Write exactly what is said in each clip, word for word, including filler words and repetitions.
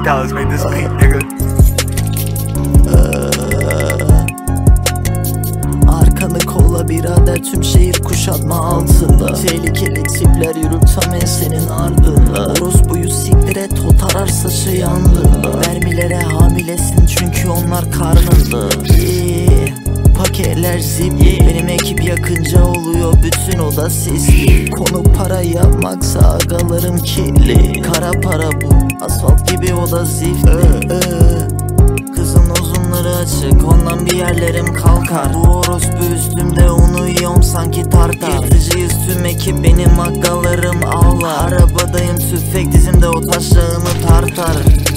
dollars made this beat, nigga. Arkanı kolla birader, tüm şehir kuşatma altında. Tehlikeli tipler yürür tam ensenin ardında. Orospuyu siktir et, o tararsa şey yandığında. Mermilere hamilesin çünkü onlar karnında. Yeah. Paketler zipli, benim ekip yakınca oluyor bütün oda sisli. Konu para yapmaksa agalarım kirli. Kara para bu, asfalt gibi oda zifti. ee, ee. Kızın uzunları açık, ondan bir yerlerim kalkar. Bu orospu üstümde, onu yiyorum sanki tartar. Yırtıcıyız tüm ekip, benim agalarım ağlar. Arabadayım tüfek dizimde, o taşlarımı tartar.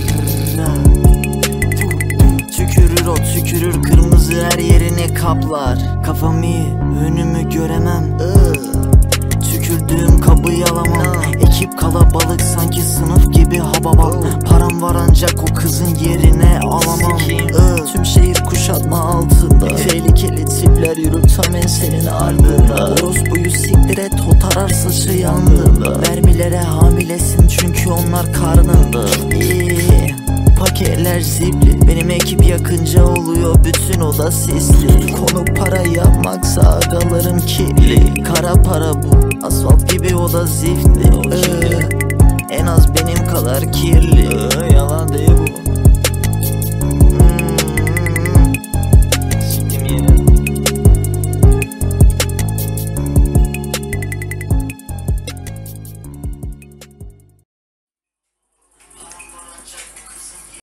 Tükürür o tükürür, kırmızı her yerini kaplar. Kafam iyi, önümü göremem. Tükürdüğüm kabı yalamam. Ekip kalabalık sanki sınıf gibi hababam. Param var ancak o kızın yerine alamam. Tüm şehir kuşatma altında. Tehlikeli tipler yürür tam ensenin ardında. Orospuyu siktir et, o tararsa şey yandığında. Mermilere hamilesin çünkü onlar karnında. Yeah. Paketler zipli, benim ekip yakınca oluyor bütün oda sisli. Konu para yapmaksa agalarım kirli. Kara para bu, asfalt gibi oda zifti. ee, En az benim kadar kirli. ee, Yalan değil bu.